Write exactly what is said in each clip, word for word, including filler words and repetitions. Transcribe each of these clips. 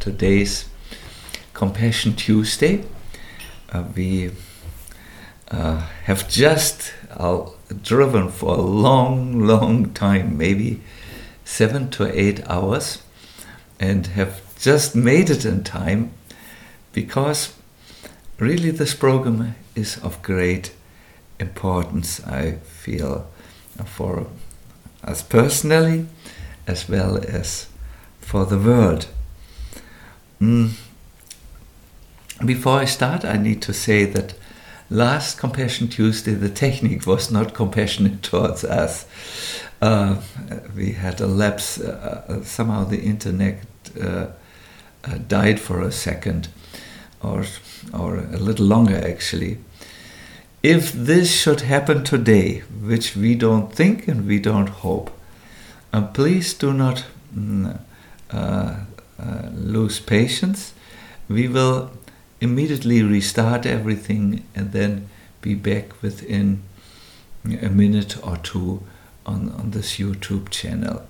today's Compassion Tuesday. Uh, we uh, have just uh, driven for a long, long time, maybe seven to eight hours, and have just made it in time, because really this program is of great importance, I feel, for us personally as well as for the world. Mm. Before I start, I need to say that last Compassion Tuesday, the technique was not compassionate towards us. Uh, we had a lapse. Uh, somehow the internet uh, uh, died for a second, or or a little longer actually. If this should happen today, which we don't think and we don't hope, uh, please do not mm, uh, uh, lose patience. We will immediately restart everything and then be back within a minute or two on, on this YouTube channel.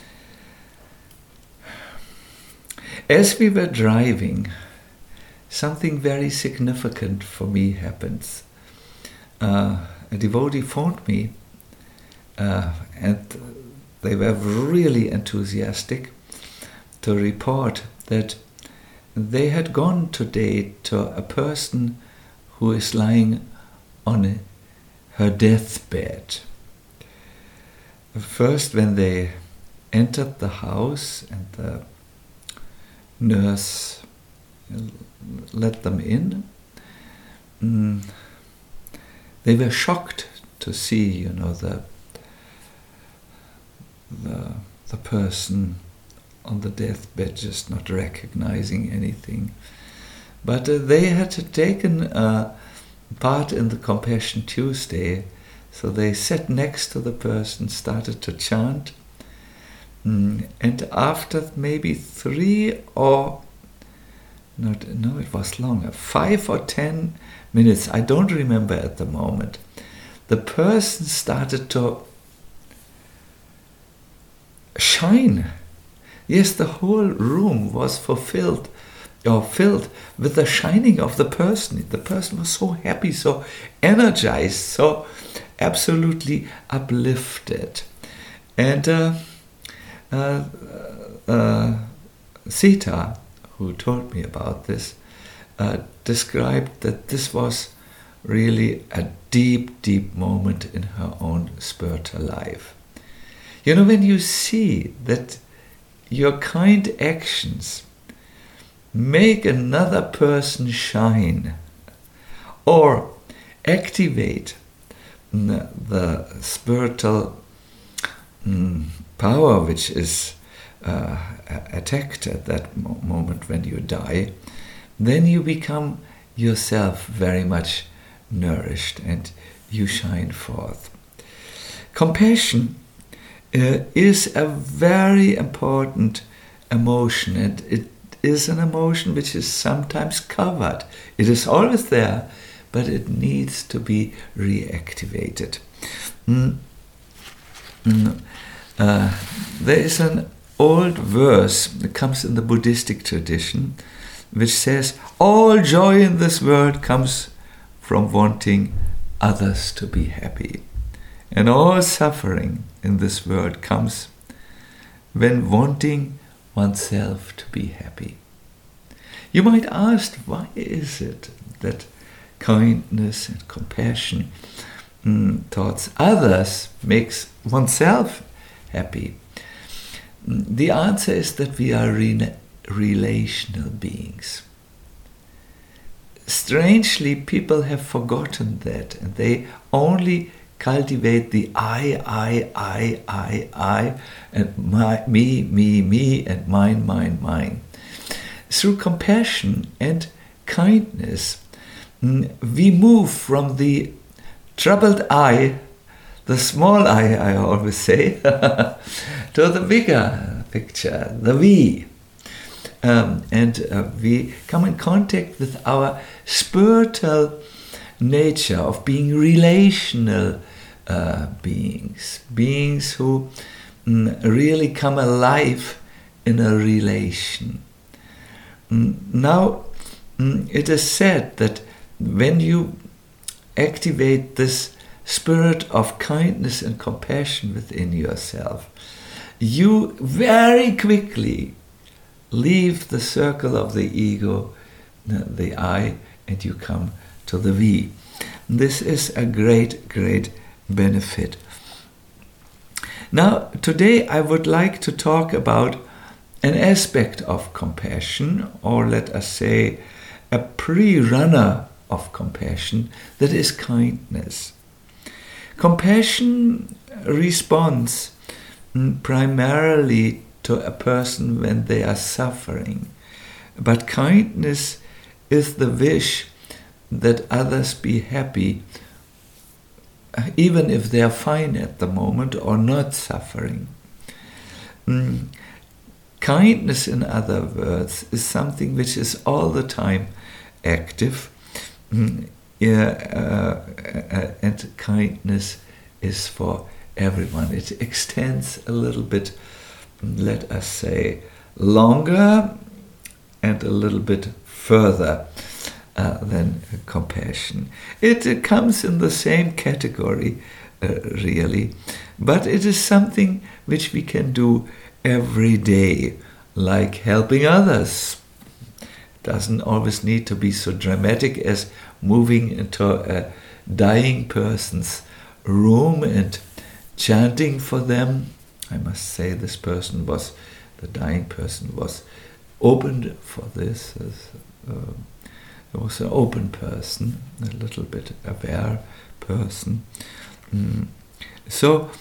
As we were driving, something very significant for me happens. Uh, a devotee phoned me, uh, and they were really enthusiastic to report that they had gone today to a person who is lying on a, her deathbed. First, when they entered the house and the nurse let them in, mm, they were shocked to see, you know, the the the person on the deathbed, just not recognizing anything. But uh, they had taken uh, part in the Compassion Tuesday, so they sat next to the person, started to chant, mm, and after maybe three or not, no, it was longer, five or ten minutes, I don't remember at the moment, the person started to shine. Yes, the whole room was fulfilled or filled with the shining of the person. The person was so happy, so energized, so absolutely uplifted. And uh, uh, uh, Sita, who told me about this, uh, described that this was really a deep, deep moment in her own spiritual life. You know, when you see that your kind actions make another person shine or activate the spiritual mm, power which is uh, attacked at that moment when you die, then you become yourself very much nourished and you shine forth. Compassion uh, is a very important emotion, and it is an emotion which is sometimes covered. It is always there, but it needs to be reactivated. Mm. Mm. Uh, there is an old verse that comes in the Buddhistic tradition which says, all joy in this world comes from wanting others to be happy. And all suffering in this world comes when wanting oneself to be happy. You might ask, why is it that kindness and compassion mm, towards others makes oneself happy? The answer is that we are re- relational beings. Strangely, people have forgotten that, and they only cultivate the I, I, I, I, I, and my, me, me, me, and mine, mine, mine. Through compassion and kindness, we move from the troubled I, the small I, I always say, to the bigger picture, the we. Um, and uh, we come in contact with our spiritual nature of being relational uh, beings, beings who mm, really come alive in a relation. Mm, Now, mm, it is said that when you activate this spirit of kindness and compassion within yourself, you very quickly leave the circle of the ego, the the I, and you come to the we. This is a great, great benefit. Now, today I would like to talk about an aspect of compassion, or let us say a pre-runner of compassion, that is kindness. Compassion responds mm, primarily to a person when they are suffering, but kindness is the wish that others be happy, even if they are fine at the moment or not suffering. Mm. Kindness, in other words, is something which is all the time active, mm. yeah, uh, uh, and kindness is for everyone. It extends a little bit, let us say, longer and a little bit further uh, than compassion. It uh, comes in the same category, uh, really, but it is something which we can do every day, like helping others. It doesn't always need to be so dramatic as moving into a dying person's room and chanting for them. I must say this person was, the dying person was open for this. Uh, it was an open person, a little bit aware person. Mm. So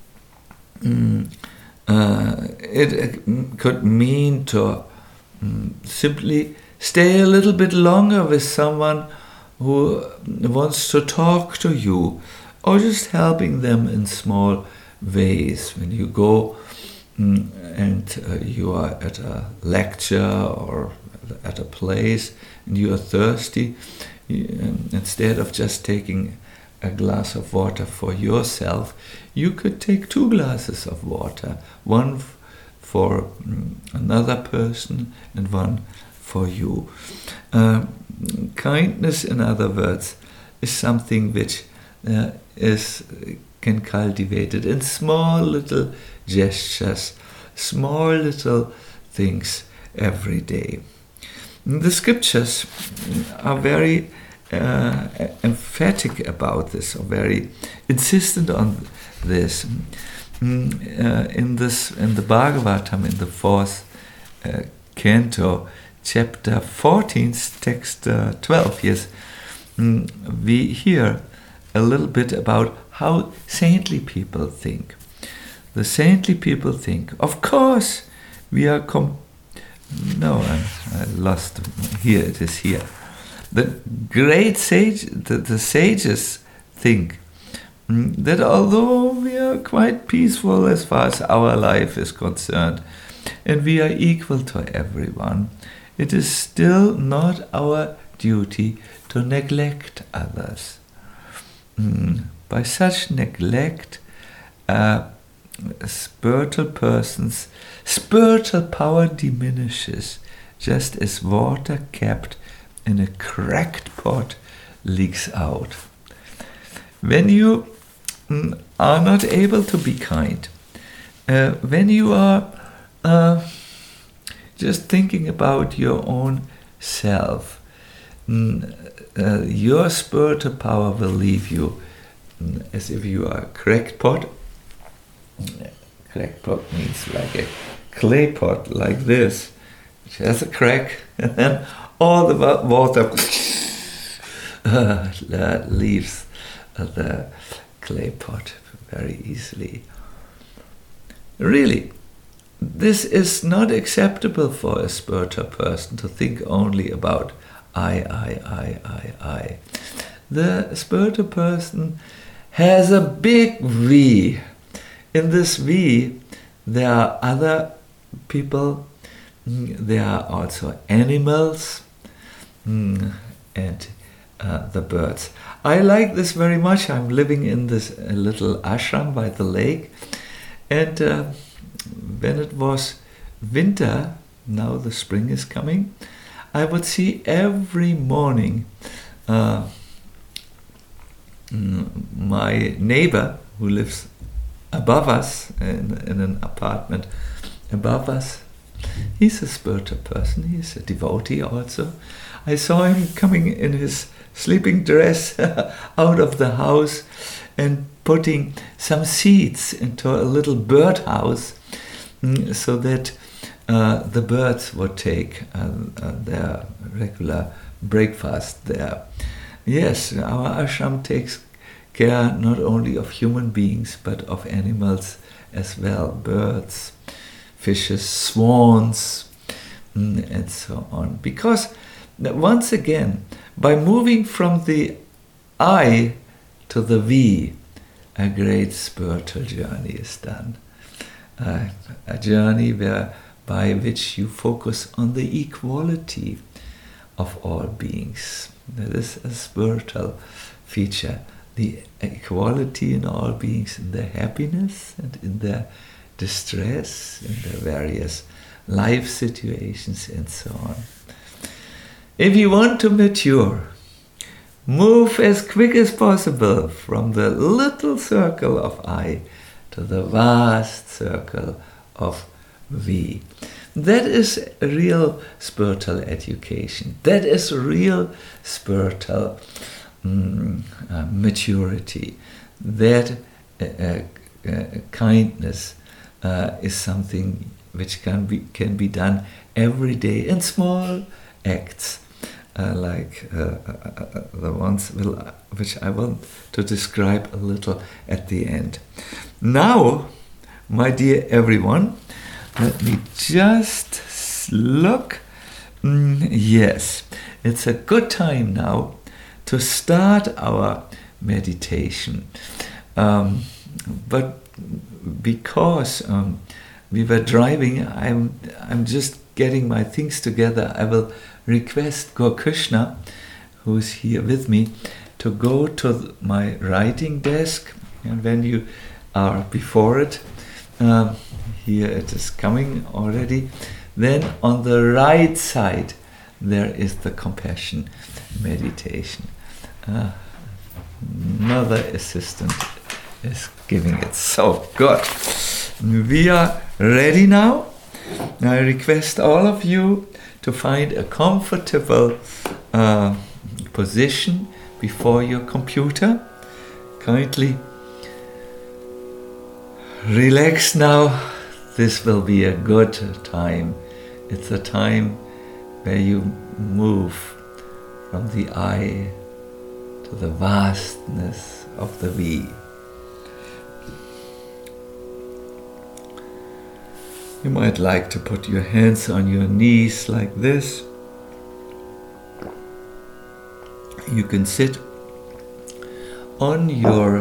mm, uh, it, it could mean to mm, simply stay a little bit longer with someone who wants to talk to you, or just helping them in small ways. When you go mm, and uh, you are at a lecture or at a place and you are thirsty, you, um, instead of just taking a glass of water for yourself, you could take two glasses of water, one f- for mm, another person and one for you. Uh, kindness, in other words, is something which uh, is can cultivate it in small little gestures, small little things every day. The scriptures are very uh, emphatic about this, or very insistent on this. Mm, uh, in this, in the Bhagavatam, in the fourth uh, canto, chapter fourteen, text uh, twelve, yes, mm, we hear a little bit about how saintly people think. The saintly people think, of course, we are com- no, I, I lost, here it is here. The great sage, the, the sages think mm, that although we are quite peaceful as far as our life is concerned, and we are equal to everyone, it is still not our duty to neglect others. Mm. By such neglect, uh, a spiritual person's spiritual power diminishes, just as water kept in a cracked pot leaks out. When you mm, are not able to be kind, uh, when you are uh, just thinking about your own self, mm, uh, your spiritual power will leave you mm, as if you are a cracked pot. Cracked pot means like a clay pot like this, which has a crack, and then all the water uh, leaves the clay pot very easily. Really, this is not acceptable for a spiritual person to think only about I, I, I, I, I. The spiritual person has a big we. In this we, there are other people, there are also animals, and uh, the birds. I like this very much. I'm living in this uh, little ashram by the lake, and uh, when it was winter, now the spring is coming, I would see every morning uh, my neighbor who lives above us in, in an apartment above us. He's a spiritual person. He's a devotee also. I saw him coming in his sleeping dress out of the house and putting some seeds into a little birdhouse so that uh, the birds would take uh, uh, their regular breakfast there. Yes, our ashram takes care not only of human beings but of animals as well, birds, fishes, swans, and so on. Because once again, by moving from the I to the we, a great spiritual journey is done. Uh, a journey where, by which you focus on the equality of all beings. That is a spiritual feature. The equality in all beings, in their happiness and in their distress, in their various life situations and so on. If you want to mature, move as quick as possible from the little circle of I to the vast circle of we. That is real spiritual education. That is real spiritual mm, uh, maturity. That uh, uh, uh, kindness uh, is something which can be can be done every day in small acts, uh, like uh, uh, uh, the ones will, which I want to describe a little at the end. Now, my dear everyone, let me just look. Mm, yes, it's a good time now to start our meditation. Um, but because um, we were driving, I'm I'm just getting my things together. I will request Gaur Krishna, who's here with me, to go to my writing desk, and when you are before it, um, here it is coming already. Then on the right side there is the compassion meditation. Uh, another assistant is giving it. So good. We are ready now. I request all of you to find a comfortable uh, position before your computer. Kindly relax now. This will be a good time. It's a time where you move from the I to the vastness of the we. You might like to put your hands on your knees like this. You can sit on your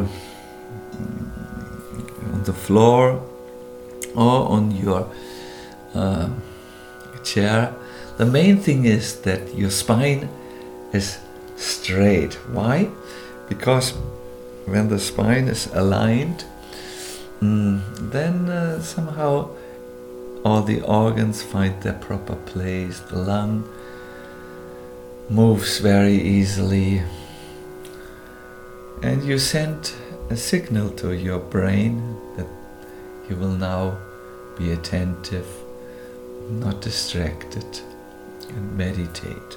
on the floor or on your uh, chair. The main thing is that your spine is straight. Why? Because when the spine is aligned, mm, then uh, somehow all the organs find their proper place. The lung moves very easily, and you send a signal to your brain that you will now be attentive, not distracted, and meditate.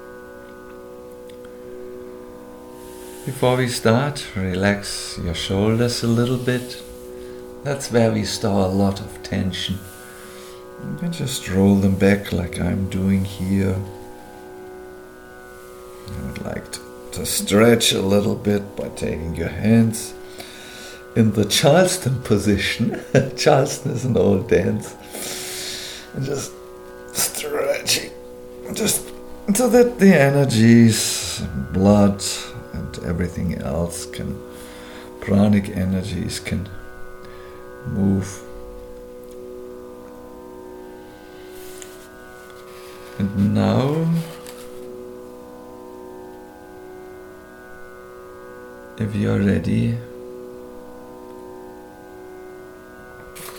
Before we start, relax your shoulders a little bit. That's where we store a lot of tension. You can just roll them back like I'm doing here. I would like to, to stretch a little bit by taking your hands in the Charleston position. Charleston is an old dance. And just stretching, just so that the energies, blood and everything else can, pranic energies can move. And now, if you're ready,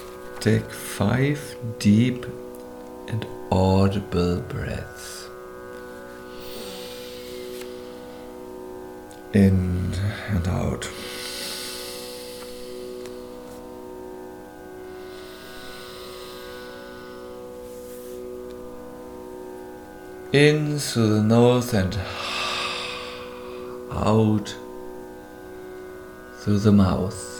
take five deep and audible breaths. In and out. In through the nose and out through the mouth.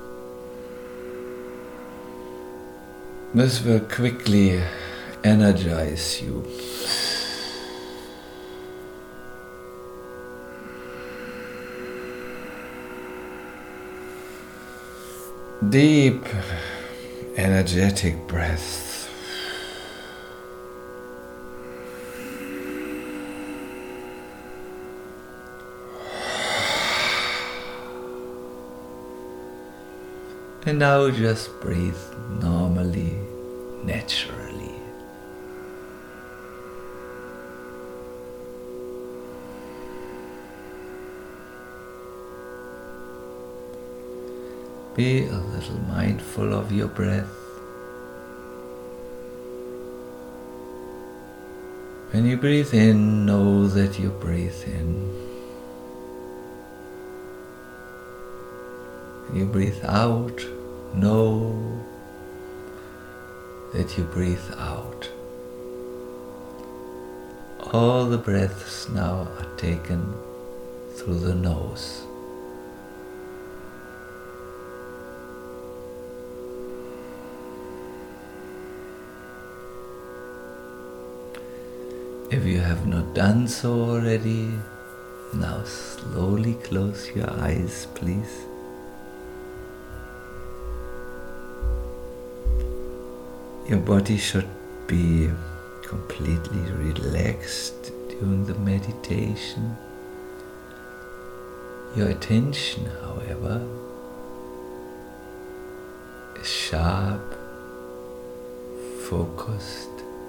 This will quickly energize you. Deep, energetic breath. And now just breathe normally, naturally. Be a little mindful of your breath. When you breathe in, know that you breathe in. When you breathe out, know that you breathe out. All the breaths now are taken through the nose. If you have not done so already, now slowly close your eyes, please. Your body should be completely relaxed during the meditation. Your attention, however, is sharp, focused,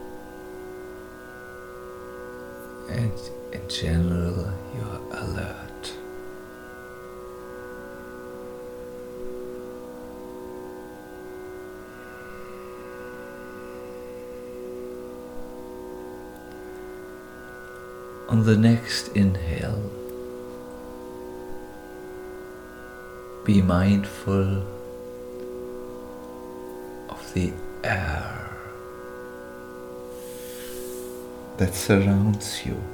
and in general, you're alert. On the next inhale, be mindful of the air that surrounds you.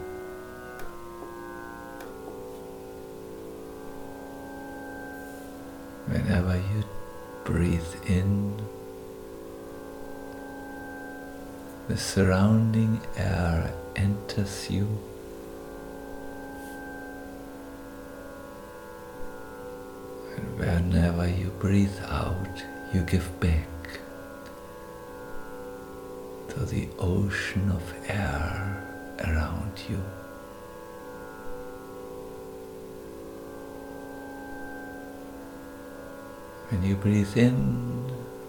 Whenever you breathe in, the surrounding air enters you. And whenever you breathe out, you give back to the ocean of air around you. When you breathe in,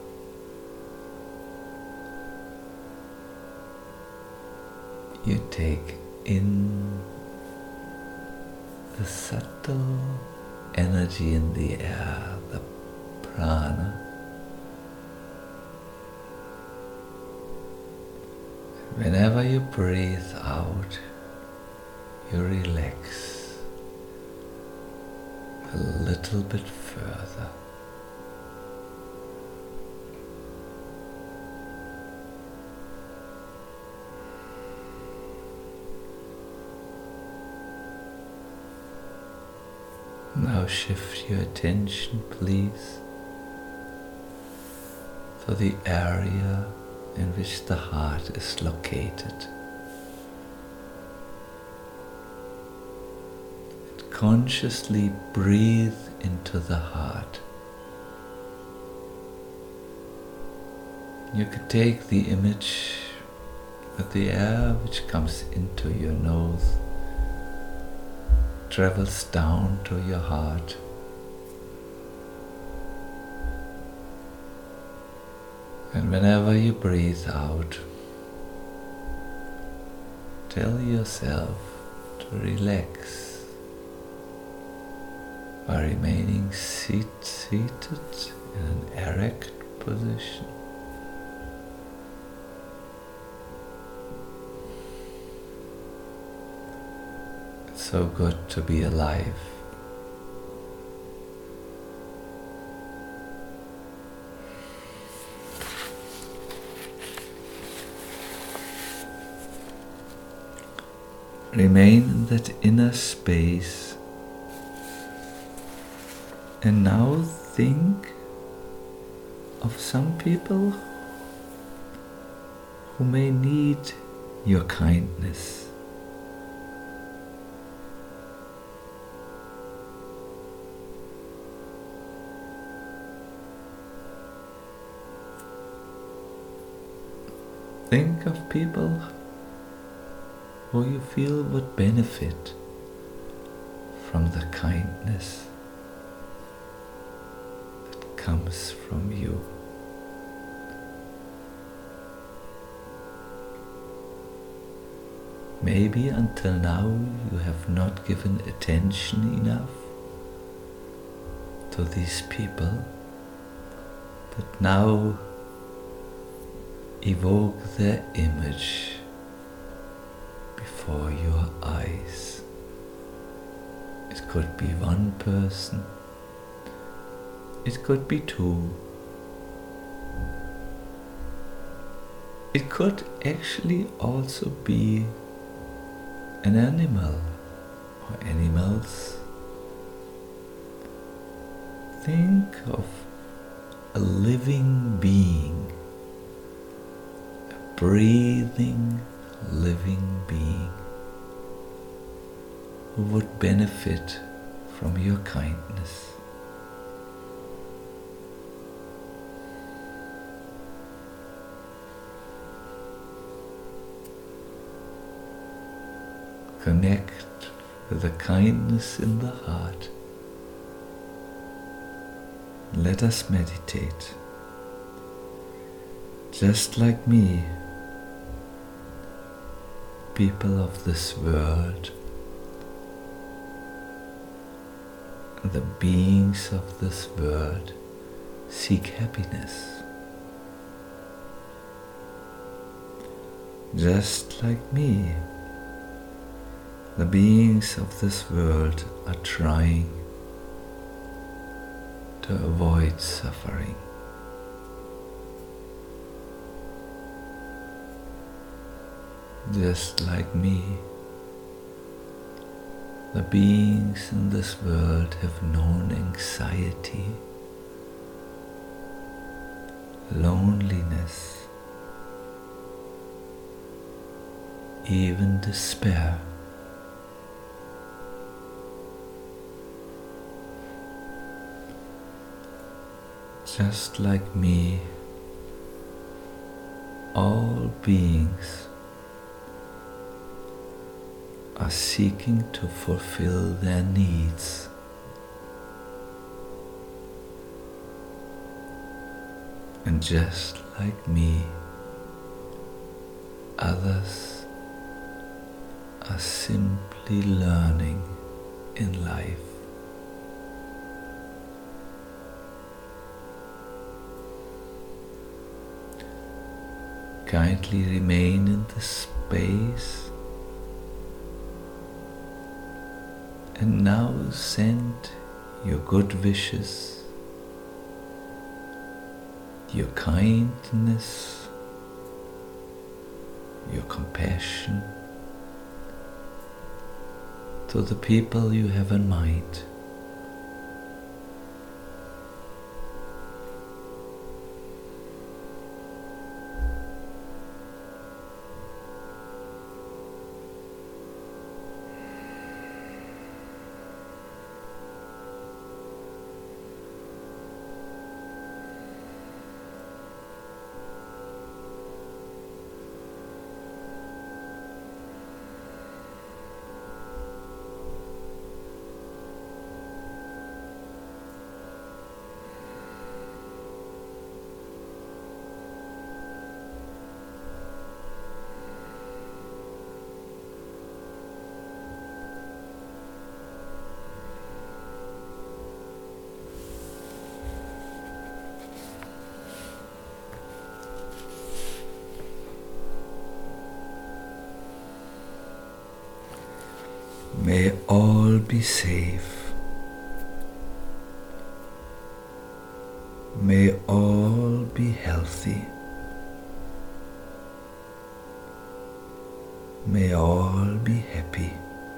you take in the subtle energy in the air, the prana. Whenever you breathe out, you relax a little bit further. Now shift your attention, please, to the area in which the heart is located. And consciously breathe into the heart. You could take the image that the air which comes into your nose travels down to your heart. And whenever you breathe out, tell yourself to relax by remaining seat, seated in an erect position. It's so good to be alive. Remain in that inner space. And now think of some people who may need your kindness. Think of people who you feel would benefit from the kindness that comes from you. Maybe until now you have not given attention enough to these people, but now evoke their image before your eyes. It could be one person, it could be two, it could actually also be an animal or animals. Think of a living being, a breathing, living being who would benefit from your kindness. Connect with the kindness in the heart. Let us meditate. Just like me, people of this world, the beings of this world seek happiness. Just like me, the beings of this world are trying to avoid suffering. Just like me, the beings in this world have known anxiety, loneliness, even despair. Just like me, all beings are seeking to fulfill their needs. And just like me, others are simply learning in life. Kindly remain in the space and now send your good wishes, your kindness, your compassion to the people you have in mind. May all be safe. May all be healthy. may all be happy.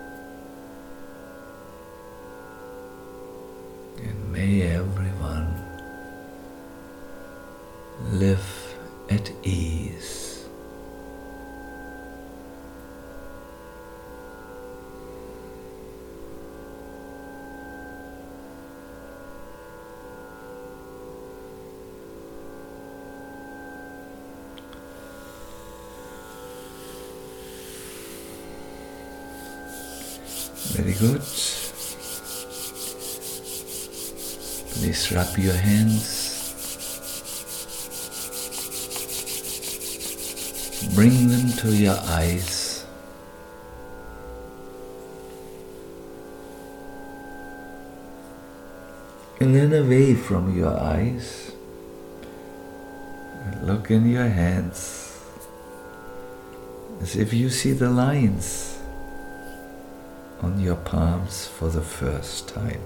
And may everyone live at ease. Very good. Please rub your hands. Bring them to your eyes. And then away from your eyes. And look in your hands as if you see the lines on your palms for the first time.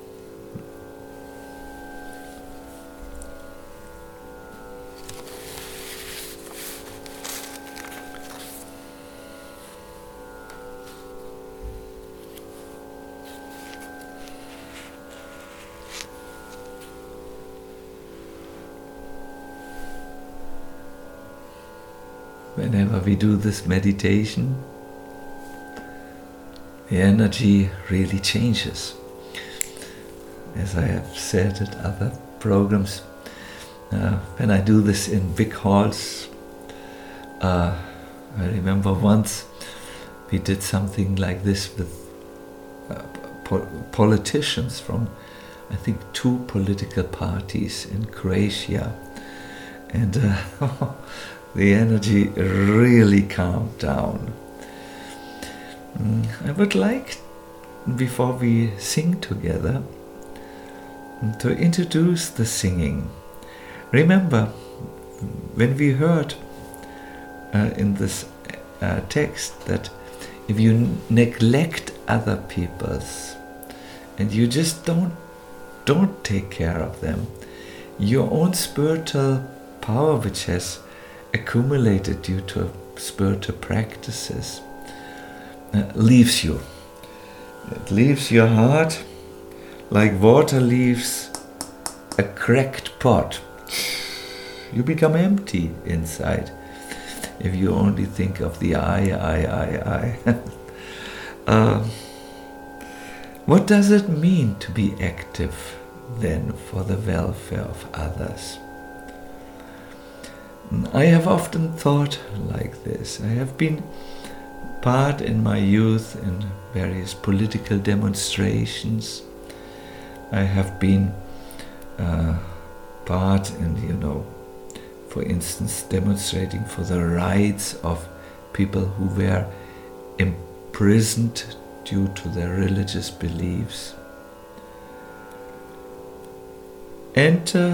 Whenever we do this meditation, the energy really changes. As I have said at other programs, uh, when I do this in big halls, uh, I remember once we did something like this with uh, po politicians from, I think, two political parties in Croatia. And uh, the energy really calmed down. I would like, before we sing together, to introduce the singing. Remember, when we heard uh, in this uh, text that if you neglect other people's and you just don't don't take care of them, your own spiritual power, which has accumulated due to spiritual practices, Uh, leaves you. It leaves your heart like water leaves a cracked pot. You become empty inside if you only think of the I, I, I, I. uh, what does it mean to be active then for the welfare of others? I have often thought like this. I have been part in my youth in various political demonstrations. I have been uh, part in, you know, for instance, demonstrating for the rights of people who were imprisoned due to their religious beliefs. And uh,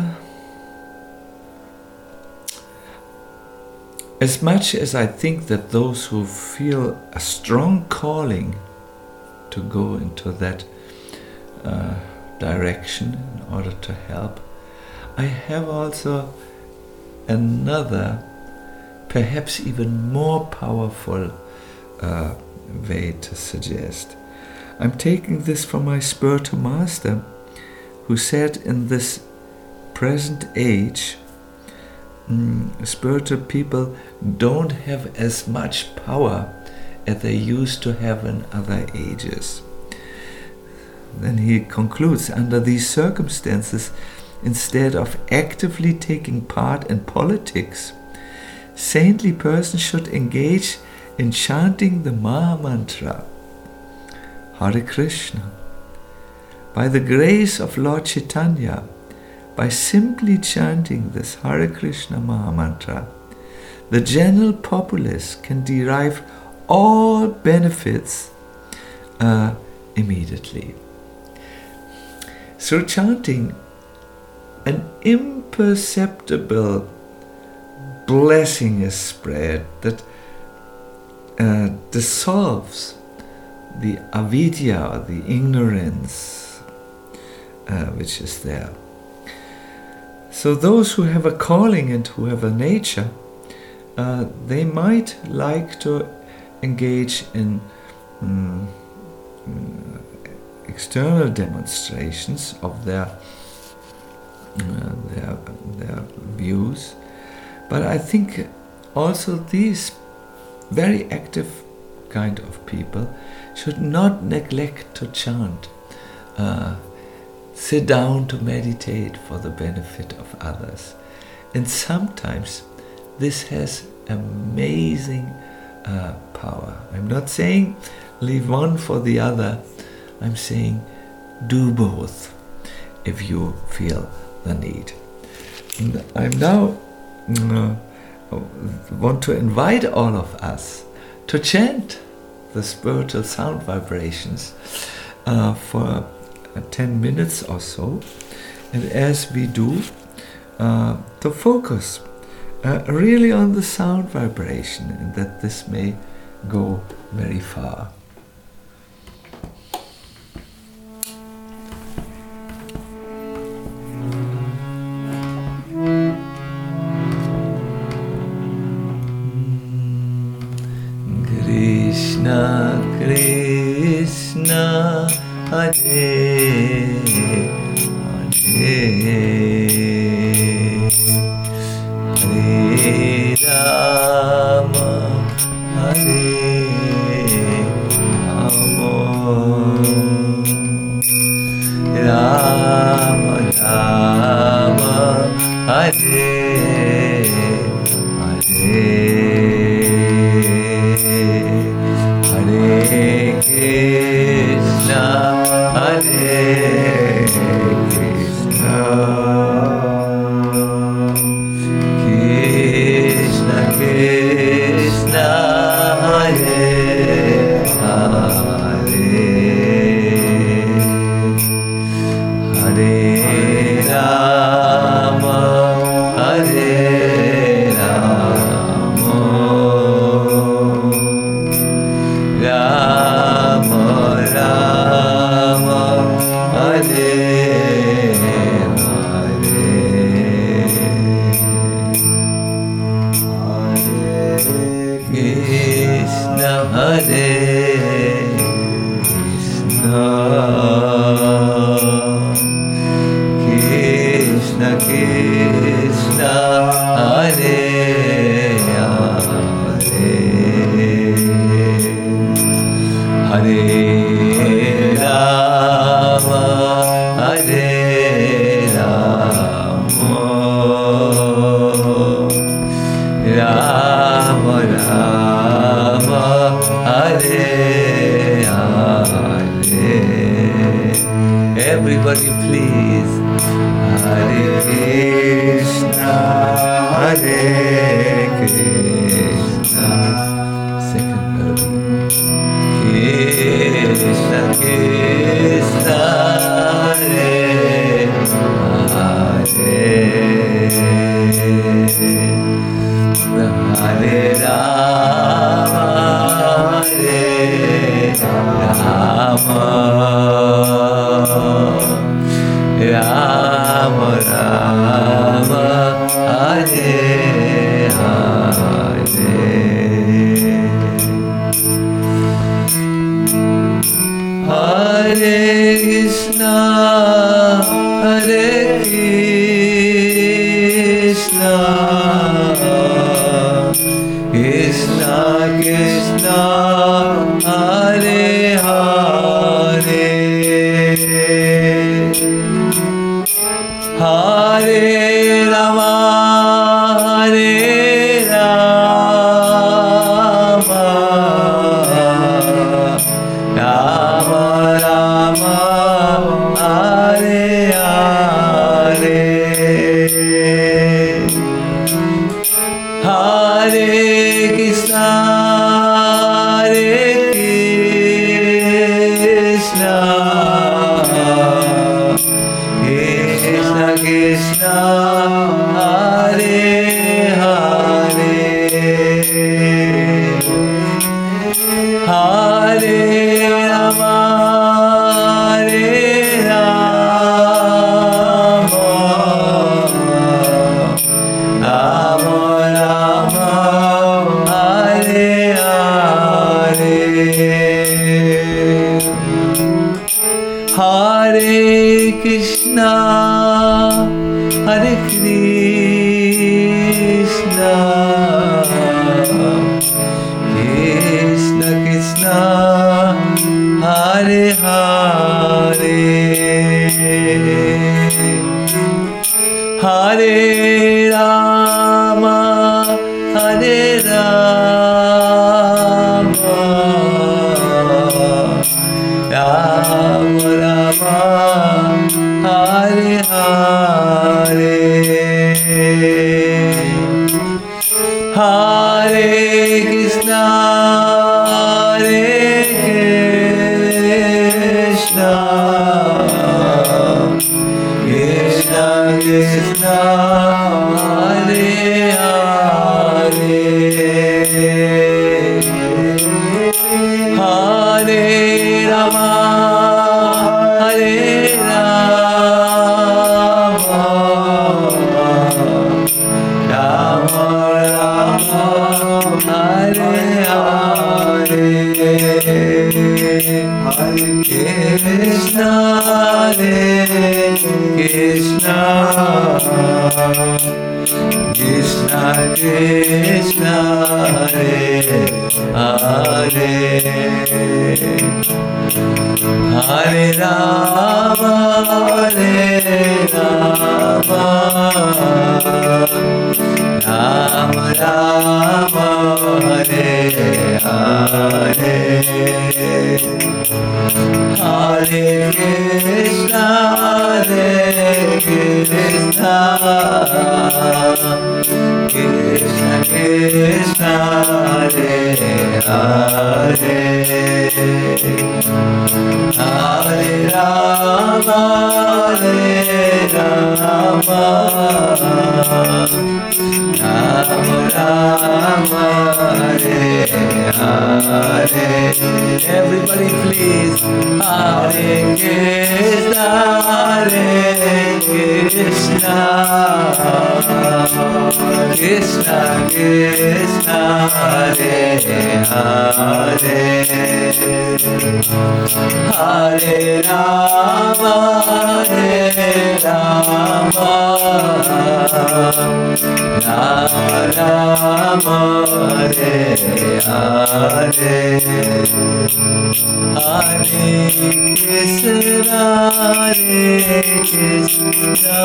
as much as I think that those who feel a strong calling to go into that uh, direction in order to help, I have also another, perhaps even more powerful uh, way to suggest. I'm taking this from my spiritual master, who said in this present age, Mm, spiritual people don't have as much power as they used to have in other ages. Then he concludes, under these circumstances, instead of actively taking part in politics, saintly persons should engage in chanting the Maha Mantra, Hare Krishna. By the grace of Lord Chaitanya, by simply chanting this Hare Krishna Maha Mantra, the general populace can derive all benefits uh, immediately. Through chanting, an imperceptible blessing is spread that uh, dissolves the avidya, or the ignorance uh, which is there. So those who have a calling and who have a nature, uh, they might like to engage in um, external demonstrations of their, uh, their, their views. But I think also these very active kind of people should not neglect to chant, uh, sit down to meditate for the benefit of others. And sometimes this has amazing uh, power. I'm not saying leave one for the other. I'm saying do both if you feel the need. And I'm now uh, want to invite all of us to chant the spiritual sound vibrations uh, for uh, ten minutes or so, and as we do, uh, to focus uh, really on the sound vibration, and that this may go very far. Krishna, Krishna, Hare, Hare, Hare Rama, Hare Rama, Rama Rama, Hare Hare. Hare Krishna, Hare Krishna, Krishna Krishna, Hare Hare, Hare Rama, Hare Rama, Rama Rama, Hare Hare, Hare Krishna, Hare Krishna, Krishna Krishna, Hare Hare, Hare Rama, Hare Rama, Rama Rama, Hare Hare. Everybody please. Hare Krishna, Hare Krishna. Second melody. Krishna Krishna, Hare Hare, Hare Rama, Hare Rama, Rama Rama, Hare Hare. Hare Krishna, Hare Krishna, Krishna Krishna, Hare Hare, Hare Rama, Hare Rama, Rama Rama, Hare Hare, Hare Krishna, Hare Hare Krishna, Hare Krishna, Krishna Krishna, Hare Hare, Hare Rama, Hare Rama, Rama Rama, Hare Hare, Hare Krishna, Hare Krishna, Krishna Krishna, Hare Hare, Hare Rama, Hare Rama, Rama Rama, Hare Hare, Hare Krishna, Hare Krishna, Krishna Krishna, Hare Hare, Hare Rama, Hare Rama, Rama Rama, Hare Hare, Hare Krishna, Hare Krishna, Krishna Krishna, Hare Hare, Hare Rama, Hare Rama, Rama Rama, Hare Hare. Everybody please. Hare Krishna, Hare Krishna, Krishna Krishna, Hare Hare, Hare Rama, Hare Rama, Rama Rama, Hare Hare, Hare Krishna, Hare Krishna,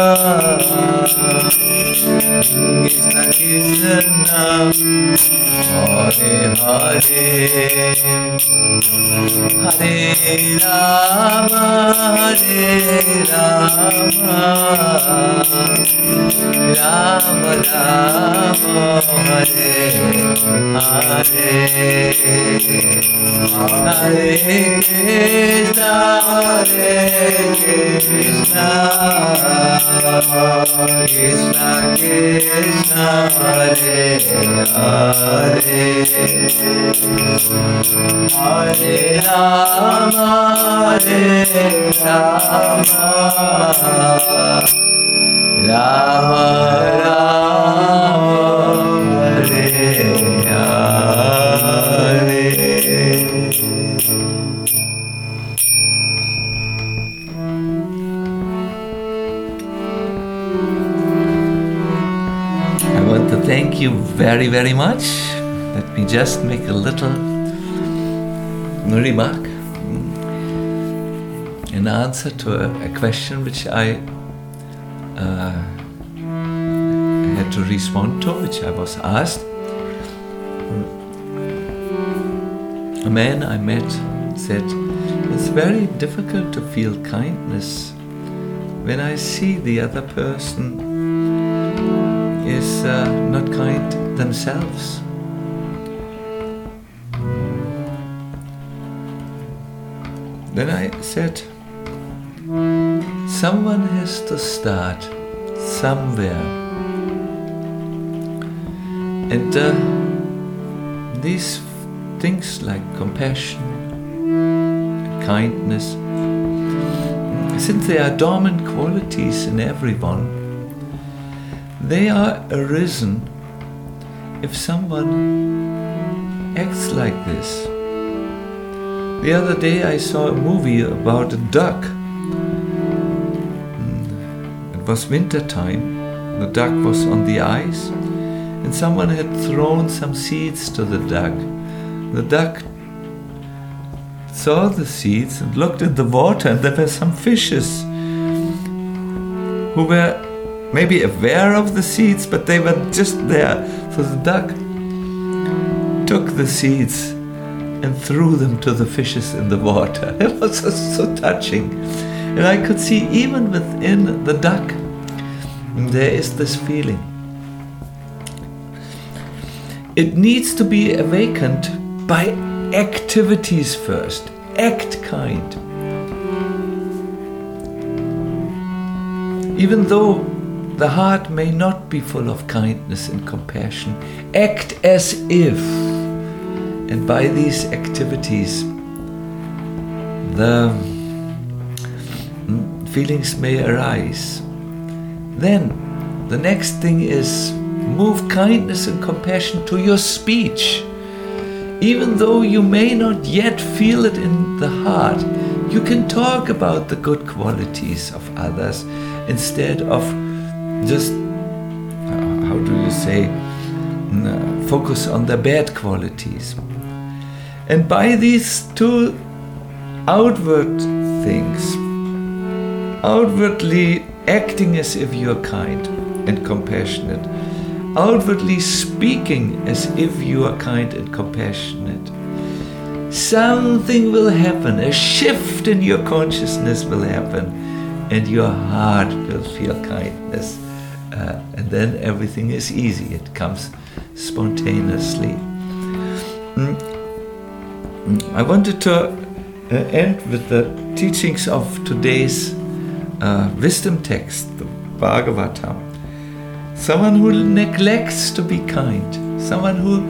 Krishna Krishna, Hare Hare, Hare Rama, Hare Rama, Rama Rama, Hare Hare, Hare Krishna, Hare Krishna, Krishna Krishna, Hare Hare, Hare Rama, Hare Rama, Rama Rama, Hare Hare. I want to thank you very, very much. Let me just make a little remark in answer to a, a question which I uh, had to respond to, which I was asked. A man I met said, "It's very difficult to feel kindness when I see the other person is uh, not kind themselves." Then I said, someone has to start somewhere. And uh, these things like compassion, kindness, since they are dormant qualities in everyone, they are arisen if someone acts like this. The other day I saw a movie about a duck. It was winter time. The duck was on the ice, and someone had thrown some seeds to the duck. The duck saw the seeds and looked in the water, and there were some fishes who were maybe aware of the seeds, but they were just there. So the duck took the seeds and threw them to the fishes in the water. It was so, so touching. And I could see even within the duck, there is this feeling. It needs to be awakened by activities first. Act kind. Even though the heart may not be full of kindness and compassion, act as if. And by these activities, the feelings may arise. Then, the next thing is move kindness and compassion to your speech. Even though you may not yet feel it in the heart, you can talk about the good qualities of others instead of just, uh, how do you say, uh, focus on the bad qualities. And by these two outward things, outwardly acting as if you're kind and compassionate, outwardly speaking as if you are kind and compassionate, something will happen, a shift in your consciousness will happen, and your heart will feel kindness. Uh, and then everything is easy, it comes spontaneously. Mm. I wanted to uh, end with the teachings of today's uh, wisdom text, the Bhagavatam. Someone who neglects to be kind, someone who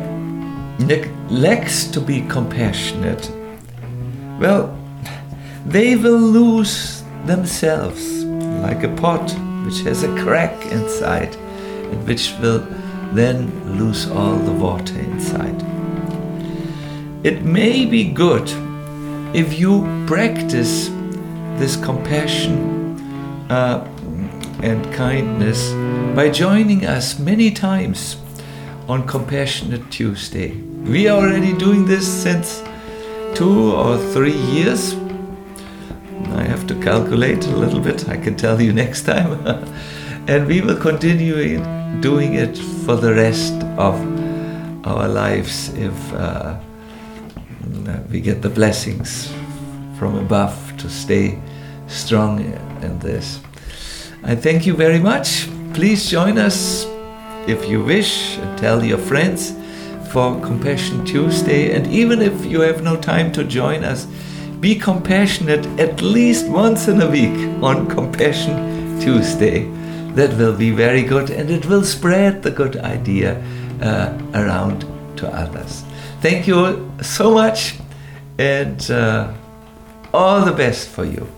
neglects to be compassionate, well, they will lose themselves like a pot which has a crack inside and which will then lose all the water inside. It may be good if you practice this compassion uh, and kindness by joining us many times on Compassionate Tuesday. We are already doing this since two or three years. I have to calculate a little bit, I can tell you next time. And we will continue doing it for the rest of our lives if uh, we get the blessings from above to stay strong in this. I thank you very much. Please join us if you wish and tell your friends for Compassion Tuesday. And even if you have no time to join us, be compassionate at least once in a week on Compassion Tuesday. That will be very good, and it will spread the good idea uh, around to others. Thank you so much, and uh, all the best for you.